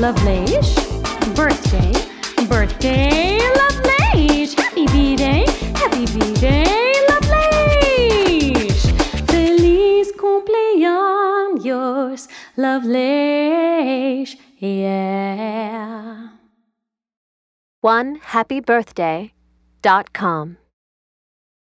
Lovelace. Birthday, birthday, Lovelace. Happy B-Day, Lovelace. Feliz cumpleaños, Lovelace, yeah. OneHappyBirthday.com